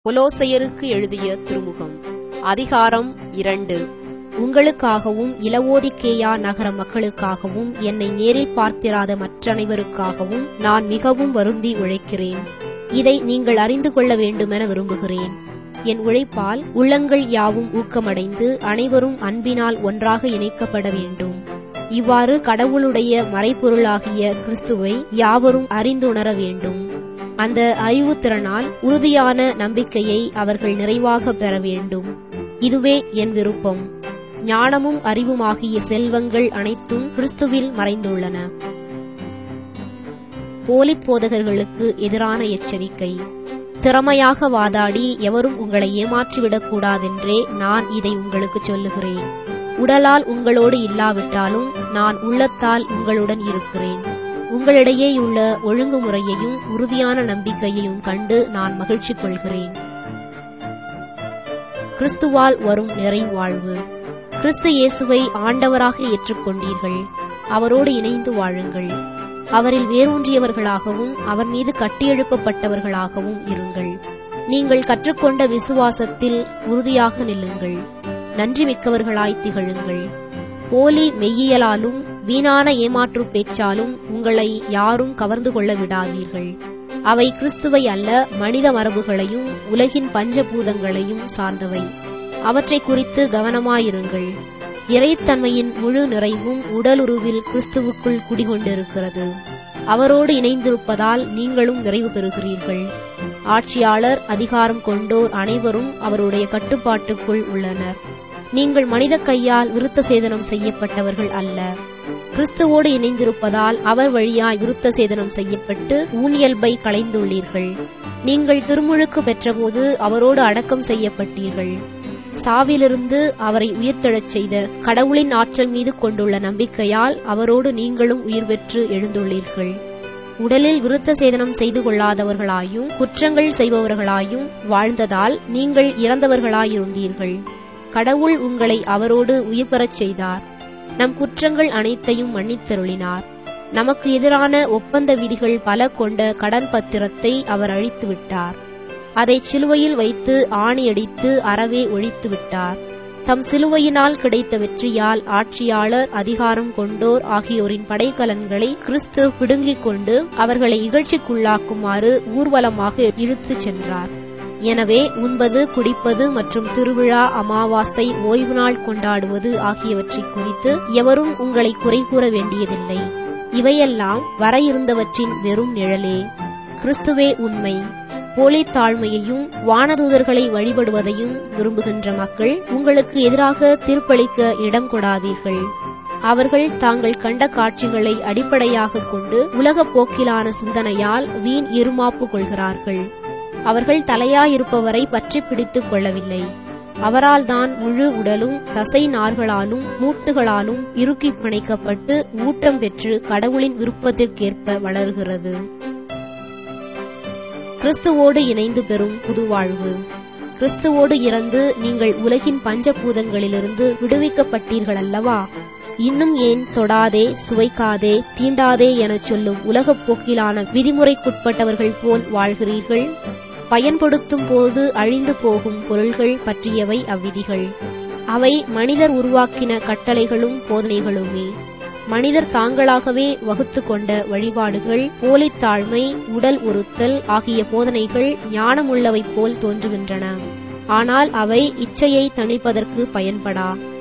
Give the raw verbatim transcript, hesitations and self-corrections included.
கொலோசையருக்கு எழுதிய திருமுகம் அதிகாரம் இரண்டு. உங்களுக்காகவும் இலவோதிக்கேயா நகர மக்களுக்காகவும் என்னை நேரில் பார்த்திராத மற்றனைவருக்காகவும் நான் மிகவும் வருந்தி உழைக்கிறேன். இதை நீங்கள் அறிந்து கொள்ள வேண்டுமென விரும்புகிறேன். என் உழைப்பால் உள்ளங்கள் யாவும் ஊக்கமடைந்து அனைவரும் அன்பினால் ஒன்றாக இணைக்கப்பட வேண்டும். இவ்வாறு கடவுளுடைய மறைபொருளாகிய கிறிஸ்துவை யாவரும் அறிந்துணர வேண்டும். அந்த அறிவுத்திறனால் உறுதியான நம்பிக்கையை அவர்கள் நிறைவாக பெற வேண்டும். இதுவே என் விருப்பம். ஞானமும் அறிவுமாகிய செல்வங்கள் அனைத்தும் கிறிஸ்துவில் மறைந்துள்ளன. போலிப் போதகர்களுக்கு எதிரான எச்சரிக்கை. திறமையாக வாதாடி எவரும் உங்களை ஏமாற்றிவிடக் கூடாதென்றே நான் இதை உங்களுக்கு சொல்லுகிறேன். உடலால் உங்களோடு இல்லாவிட்டாலும் நான் உள்ளத்தால் உங்களுடன் இருக்கிறேன். உங்களிடையேயுள்ள ஒழுங்குமுறையையும் உறுதியான நம்பிக்கையையும் கண்டு நான் மகிழ்ச்சி கொள்கிறேன். கிறிஸ்துவால் வரும் நிறைவாழ்வு. கிறிஸ்து இயேசுவை ஆண்டவராக ஏற்றுக்கொண்டீர்கள். அவரோடு இணைந்து வாழுங்கள். அவரில் வேரூன்றியவர்களாகவும் அவர் மீது கட்டியெழுப்பப்பட்டவர்களாகவும் இருங்கள். நீங்கள் கற்றுக்கொண்ட விசுவாசத்தில் உறுதியாக நில்லுங்கள். நன்றி மிக்கவர்களாய் திகழுங்கள். போலி மெய்யியலாலும் வீணான ஏமாற்று பேச்சாலும் உங்களை யாரும் கவர்ந்து கொள்ள விடாதீர்கள். அவை கிறிஸ்துவை அல்ல, மனித மரபுகளையும் உலகின் பஞ்சபூதங்களையும் சார்ந்தவை. அவற்றை குறித்து கவனமாயிருங்கள். இறைத்தன்மையின் முழு நிறைவும் உடலுருவில் கிறிஸ்துவுக்குள் குடிகொண்டிருக்கிறது. அவரோடு இணைந்திருப்பதால் நீங்களும் நிறைவு பெறுகிறீர்கள். ஆட்சியாளர், அதிகாரம் கொண்டோர் அனைவரும் அவருடைய கட்டுப்பாட்டுக்குள் உள்ளனர். நீங்கள் மனித கையால் விருத்த சேதனம் செய்யப்பட்டவர்கள் அல்ல. கிறிஸ்துவோடு இணைந்திருப்பதால் அவர் வழியாய் விருத்த சேதனம் செய்யப்பட்டு ஊனியல்பை களைந்துள்ளீர்கள். நீங்கள் திருமுழுக்கு பெற்றபோது அவரோடு அடக்கம் செய்யப்பட்டீர்கள். சாவிலிருந்து அவரை உயிர்த்தெழச் செய்த கடவுளின் ஆற்றல் மீது கொண்டுள்ள நம்பிக்கையால் அவரோடு நீங்களும் உயிர் பெற்று எழுந்துள்ளீர்கள். உடலில் விருத்த சேதனம் செய்து கொள்ளாதவர்களாயும் குற்றங்கள் செய்பவர்களாயும் வாழ்ந்ததால் நீங்கள் இறந்தவர்களாயிருந்தீர்கள். கடவுள் உங்களை அவரோடு உயிர் பெறச் செய்தார். நம் குற்றங்கள் அனைத்தையும் மன்னித்தருளினார். நமக்கு எதிரான ஒப்பந்த விதிகள் பல கொண்ட கடன் பத்திரத்தை அவர் அழித்து விட்டார். அதை சிலுவையில் வைத்து ஆணியடித்து அறவே ஒழித்து விட்டார். தம் சிலுவையினால் கிடைத்த வெற்றியால் ஆட்சியாளர், அதிகாரம் கொண்டோர் ஆகியோரின் படைக்கலன்களை கிறிஸ்து பிடுங்கிக் கொண்டு அவர்களை இகழ்ச்சிக்குள்ளாக்குமாறு ஊர்வலமாக இழுத்துச் சென்றார். எனவே உண்பது, குடிப்பது மற்றும் திருவிழா, அமாவாசை, ஓய்வு நாள் கொண்டாடுவது ஆகியவற்றை குறித்து எவரும் உங்களை குறை கூற வேண்டியதில்லை. இவையெல்லாம் வர இருந்தவற்றின் வெறும் நிழலே. கிறிஸ்துவே உண்மை. போலி தாழ்மையையும் வானதூதர்களை வழிபடுவதையும் விரும்புகின்ற மக்கள் உங்களுக்கு எதிராக தீர்ப்பளிக்க இடம் கொடாதீர்கள். அவர்கள் தாங்கள் கண்ட காட்சிகளை அடிப்படையாக கொண்டு உலகப் போக்கிலான சிந்தனையால் வீண் இருமாப்பு கொள்கிறார்கள். அவர்கள் தலையாயிருப்பவரை பற்றி பிடித்துக் கொள்ளவில்லை. அவரால் தான் முழு உடலும் தசை நார்களாலும் மூட்டுகளாலும் இறுக்கி பிணைக்கப்பட்டு ஊட்டம் பெற்று கடவுளின் விருப்பத்திற்கேற்ப வளர்கிறது. கிறிஸ்துவோடு இணைந்து பெறும் புதுவாழ்வு. கிறிஸ்துவோடு இறந்து நீங்கள் உலகின் பஞ்சபூதங்களிலிருந்து விடுவிக்கப்பட்டீர்கள் அல்லவா? இன்னும் ஏன் தொடாதே, சுவைக்காதே, தீண்டாதே எனச் சொல்லும் உலகப் போக்கிலான விதிமுறைக்குட்பட்டவர்கள் போல் வாழ்கிறீர்கள்? பயன்படுத்தும் போது அழிந்து போகும் பொருள்கள் பற்றியவை அவ்விதிகள். அவை மனிதர் உருவாக்கின கட்டளைகளும் போதனைகளுமே. மனிதர் தாங்களாகவே வகுத்து கொண்ட வழிபாடுகள், போலித்தாழ்மை, உடல் ஒருத்தல் ஆகிய போதனைகள் ஞானமுள்ளவை போல் தோன்றுகின்றன. ஆனால் அவை இச்சையை தணிப்பதற்கு பயன்படா.